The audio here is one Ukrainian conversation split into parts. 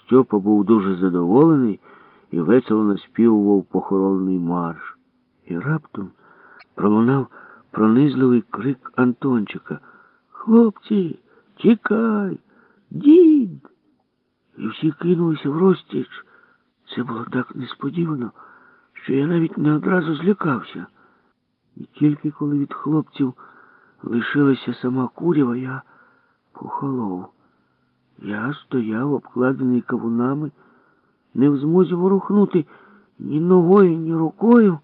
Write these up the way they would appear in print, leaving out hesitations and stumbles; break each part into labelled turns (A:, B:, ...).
A: Стьопа був дуже задоволений і весело наспівував похоронний марш. І раптом пролунав пронизливий крик Антончика: «Хлопці, тікай! Дід!» І всі кинулися врозтіч. Це було так несподівано, що я навіть не одразу злякався. І тільки коли від хлопців лишилася сама курява, я похолов. Я стояв, обкладений кавунами, не в змозі ворухнути ні ногою, ні рукою,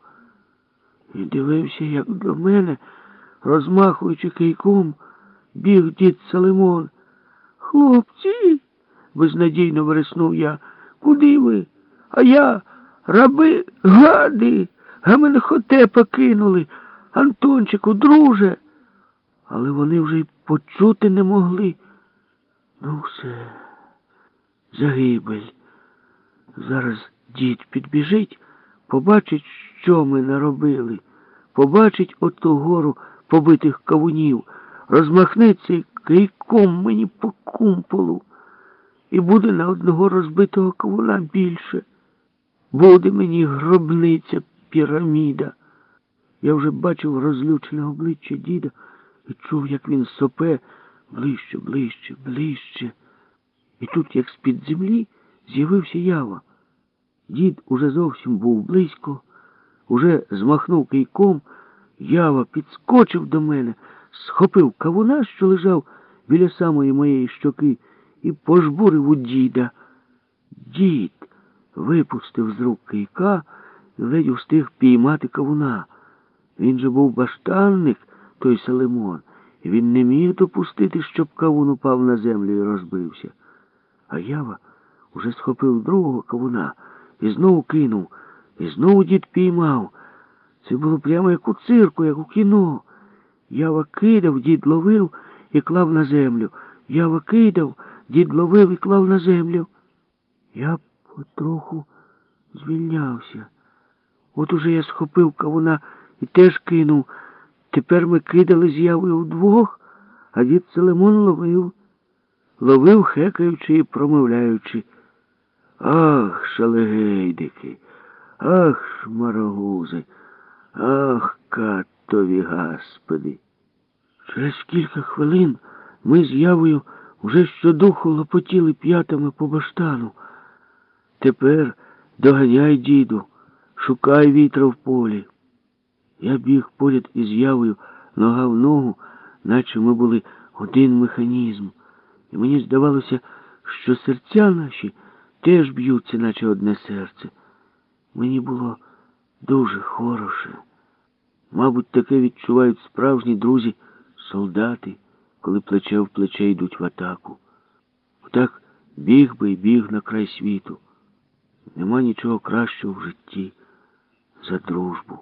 A: і дивився, як до мене, розмахуючи кийком, біг дід Салимон. «Хлопці!» — безнадійно вереснув я. «Куди ви? А я, раби, гади, Гаменхотепа кинули. Антончику, друже!» Але вони вже й почути не могли. Ну все, загибель. Зараз дід підбіжить, побачить, що ми наробили, побачить оту гору побитих кавунів, розмахнеться і кийком мені по кумполу. І буде на одного розбитого кавуна більше. Буде мені гробниця піраміда. Я вже бачив розлючене обличчя діда і чув, як він сопе ближче, ближче, ближче. І тут, як з-під землі, з'явився Ява. Дід уже зовсім був близько, уже змахнув кийком. Ява підскочив до мене, схопив кавуна, що лежав біля самої моєї щоки, і пожбурив у діда. Дід випустив з рук кийка і ледь устиг піймати кавуна. Він же був баштанник, той Салимон, і він не міг допустити, щоб кавун упав на землю і розбився. А Ява уже схопив другого кавуна і знову кинув, і знову дід піймав. Це було прямо як у цирку, як у кіно. Ява кидав, дід ловив і клав на землю. Ява кидав, дід ловив і клав на землю. Я потроху звільнявся. От уже я схопив кавуна і теж кинув. Тепер ми кидали з Явою вдвох, а дід Салимон ловив. Ловив, хекаючи і промовляючи: «Ах, шалегейдики! Ах, шмарагузи! Ах, катові гасподи!» Через кілька хвилин ми з Явою вже щодуху лопотіли п'ятами по баштану. «Тепер доганяй, діду, шукай вітра в полі». Я біг поряд із Явою, нога в ногу, наче ми були один механізм. І мені здавалося, що серця наші теж б'ються, наче одне серце. Мені було дуже хороше. Мабуть, таке відчувають справжні друзі, солдати, коли плече в плече йдуть в атаку. Отак біг би і біг на край світу. Нема нічого кращого в житті за дружбу.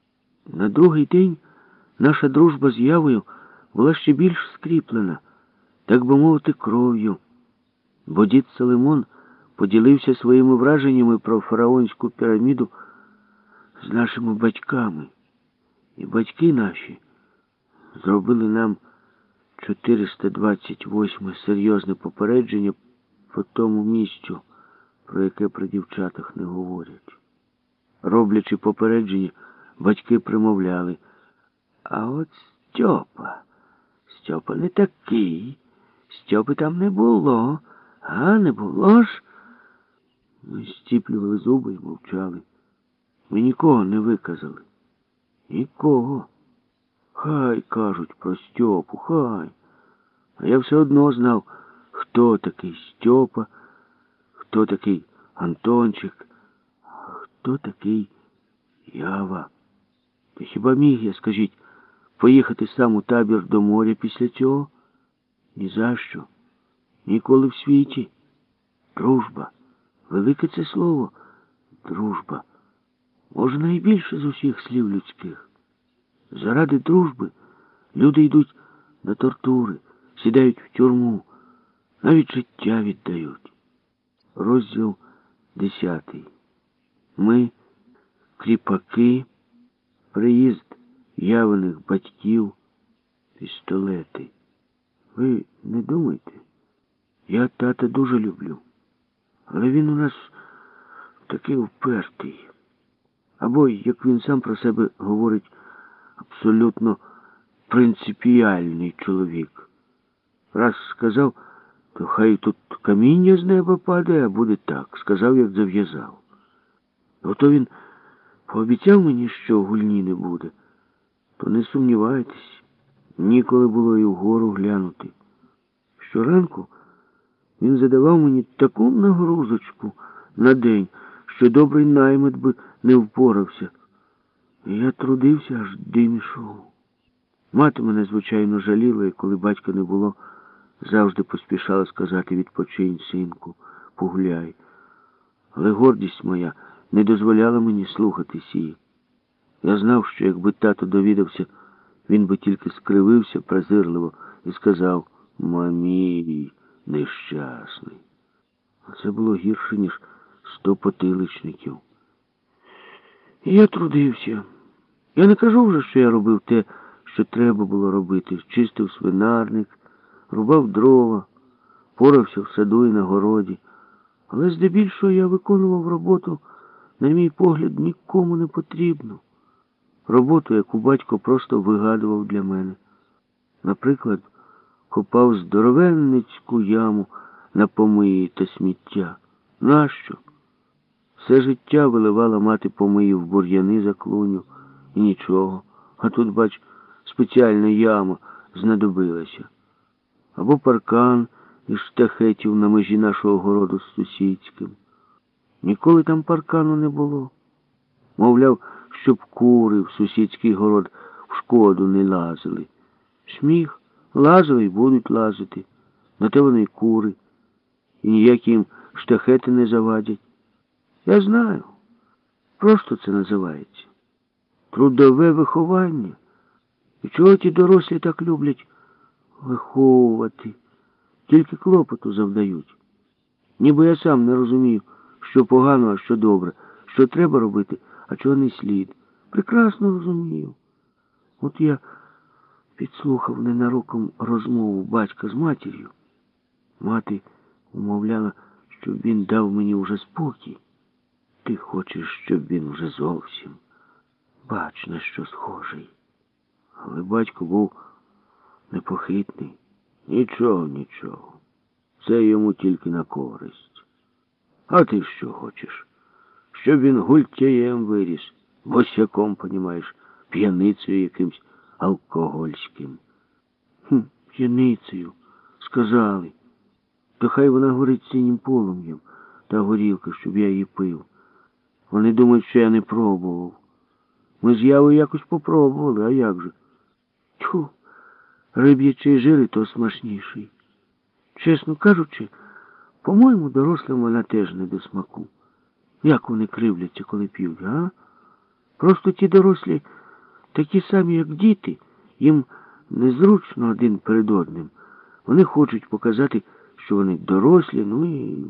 A: На другий день наша дружба з Явою була ще більш скріплена, так би мовити, кров'ю. Бо дід Салимон поділився своїми враженнями про фараонську піраміду з нашими батьками. І батьки наші зробили нам 428 серйозне попередження по тому місцю, про яке при дівчатах не говорять. Роблячи попередження, батьки примовляли: «А от Стьопа не такий, Стьопи там не було, а не було ж?» Ми стіплювали зуби і мовчали. Ми нікого не виказали. Нікого. Хай кажуть про Стьопу, хай. А я все одно знав, хто такий Стьопа, хто такий Антончик, а хто такий Ява. Та хіба міг я, скажіть, поїхати сам у табір до моря після цього? Ні за що. Ніколи в світі. Дружба. Велике це слово. Дружба. Може, найбільше з усіх слів людських. Заради дружби люди йдуть на тортури, сідають в тюрму, навіть життя віддають. Розділ 10. Ми, кріпаки, приїзд Явиних батьків, пістолети. Ви не думайте, я тата дуже люблю. Але він у нас такий впертий. Або, як він сам про себе говорить, абсолютно принципіальний чоловік. Раз сказав, то хай тут каміння з неба падає, а буде так. Сказав, як зав'язав. Ото він пообіцяв мені, що гульні не буде. То не сумнівайтесь, ніколи було і вгору глянути. Щоранку він задавав мені таку нагрузочку на день, що добрий наймит би не впорався. І я трудився, аж дим ішов. Мати мене, звичайно, жаліла, і коли батька не було, завжди поспішала сказати: відпочинь, синку, погуляй. Але гордість моя не дозволяла мені слухатись її. Я знав, що якби тато довідався, він би тільки скривився презирливо і сказав: мамій, нещасний. А це було гірше, ніж 100 потиличників. І я трудився. Я не кажу вже, що я робив те, що треба було робити. Чистив свинарник, рубав дрова, порався в саду і на городі. Але здебільшого я виконував роботу, на мій погляд, нікому не потрібну. Роботу, яку батько просто вигадував для мене. Наприклад, копав здоровенницьку яму на помиї та сміття. Нащо? Все життя виливала мати помиї в бур'яни за клуню. І нічого. А тут, бач, спеціальна яма знадобилася. Або паркан із штахетів на межі нашого городу з сусідським. Ніколи там паркану не було. Мовляв, щоб кури в сусідський город в шкоду не лазили. Сміх, лазили й будуть лазити. На те вони й кури. І ніякі їм штахети не завадять. Я знаю. Просто це називається трудове виховання. І чого ті дорослі так люблять виховувати? Тільки клопоту завдають. Ніби я сам не розумію, що погано, а що добре, що треба робити, а чого не слід. Прекрасно розумію. От я підслухав ненароком розмову батька з матір'ю. Мати умовляла, щоб він дав мені уже спокій. Ти хочеш, щоб він уже зовсім. Бач, на що схожий. Але батько був непохитний. Нічого. Це йому тільки на користь. А ти що хочеш? Щоб він гультяєм виріс, босяком, понімаєш, п'яницею якимсь алкогольським. П'яницею, сказали. То хай вона горить синім полум'ям, та горілка, щоб я її пив. Вони думають, що я не пробував. Ми з Явою якось попробували, а як же? Тьфу, риб'ячий жир і то смачніший. Чесно кажучи, по-моєму, дорослим вона теж не до смаку. Як вони кривляться, коли п'ють, а? Просто ті дорослі такі самі, як діти. Їм незручно один перед одним. Вони хочуть показати, що вони дорослі, ну і...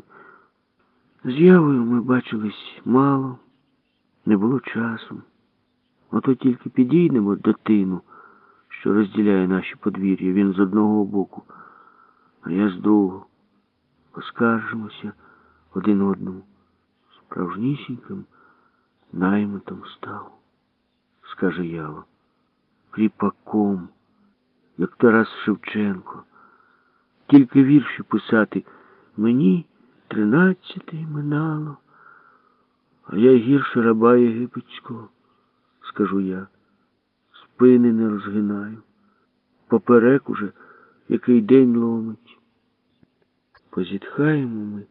A: З Явою ми бачились мало, не було часу. Ото тільки підійдемо до тину, що розділяє наші подвір'я. Він з одного боку, а я з другого. Поскаржимося один одному. Справжнісіньким наймитом став, скаже Ява. Кріпаком, як Тарас Шевченко. Тільки вірші писати. Мені 13 минало, а я гірше раба єгипетського, скажу я. Спини не розгинаю. Поперек уже який день ломить. Позітхаємо ми,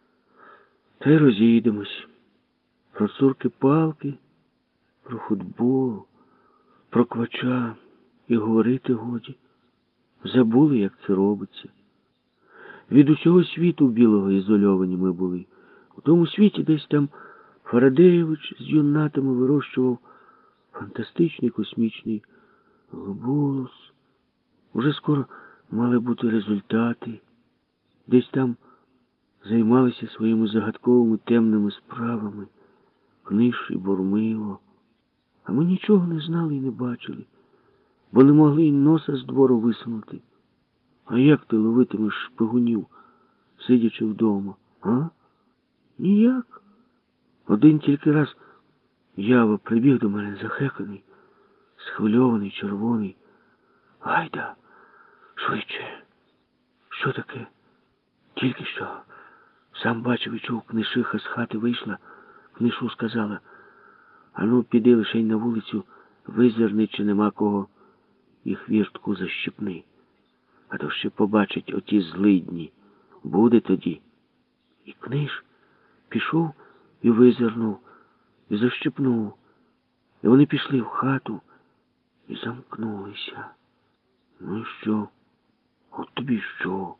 A: та й розійдемось. Про цурки-палки, про футбол, про квача і говорити годі. Забули, як це робиться. Від усього світу білого ізольовані ми були. У тому світі десь там Фарадеєвич з юнатами вирощував фантастичний космічний глобулус. Уже скоро мали бути результати. Десь там займалися своїми загадковими темними справами. Книж і Бурмило. А ми нічого не знали і не бачили, бо не могли й носа з двору висунути. А як ти ловитимеш шпигунів, сидячи вдома, а? Ніяк. Один тільки раз Ява прибіг до мене захеканий, схвильований, червоний. Гайда, швидше. Що таке? Тільки що. Сам бачив і чув, книшиха з хати вийшла, книшу сказала: ану, піди лишень на вулицю, визирни, чи нема кого, і хвіртку защипни. А то ще побачить оті злидні. Буде тоді. І книж пішов і визирнув, і защипнув. І вони пішли в хату і замкнулися. Ну і що? От тобі що?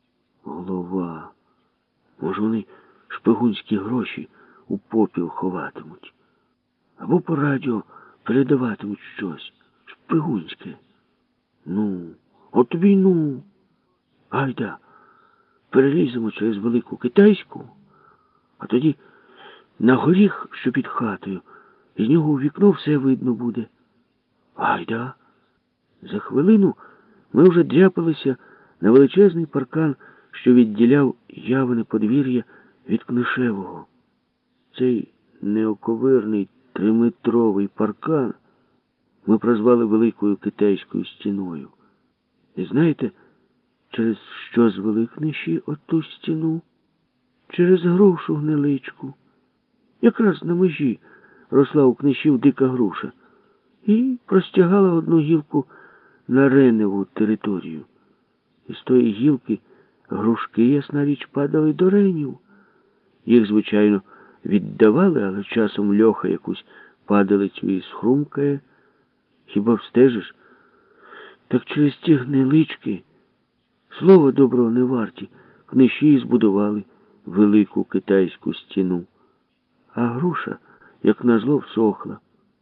A: Голова. Може, вони шпигунські гроші у попіл ховатимуть. Або по радіо передаватимуть щось шпигунське. Ну, от тобі й ну. Гайда, переліземо через Велику Китайську, а тоді на горіх, що під хатою, з нього у вікно все видно буде. Гайда. За хвилину ми вже дряпалися на величезний паркан, що відділяв Явине подвір'я від Книшевого. Цей неоковирний 3-метровий паркан ми прозвали Великою Китайською стіною. І знаєте, через що звели Книші оту стіну? Через грушу гниличку. Якраз на межі росла у Книшів дика груша і простягала одну гілку на реневу територію. І з тої гілки грушки, ясна річ, падали до ренів. Їх, звичайно, віддавали, але часом Льоха якусь падалицю і схрумкає. Хіба встежиш? Так через ті гнилички, слова доброго не варті, Книші збудували Велику Китайську стіну. А груша, як назло, всохла.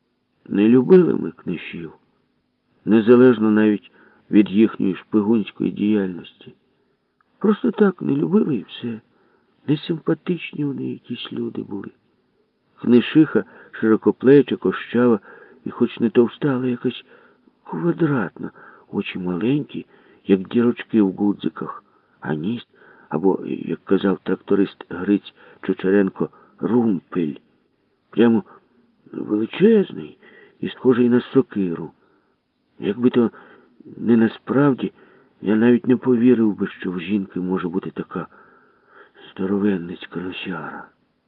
A: Не любили ми Книшів, незалежно навіть від їхньої шпигунської діяльності. Просто так не любили і все. Несимпатичні вони якісь люди були. Книшиха широкоплеча, кощава і хоч не товста, але якась квадратна, очі маленькі, як дірочки в гудзиках, а ніс, або, як казав тракторист Гриць Чучеренко, румпель. Прямо величезний і схожий на сокиру. Якби то не насправді, я навіть не повірив би, що в жінки може бути така здоровенницька носяра.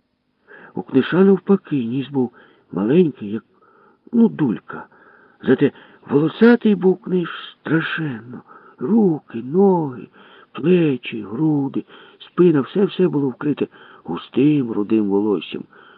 A: У Книша навпаки ніс був маленький, як, дулька. Зате волосатий був Книж страшенно. Руки, ноги, плечі, груди, спина, все було вкрите густим рудим волоссям.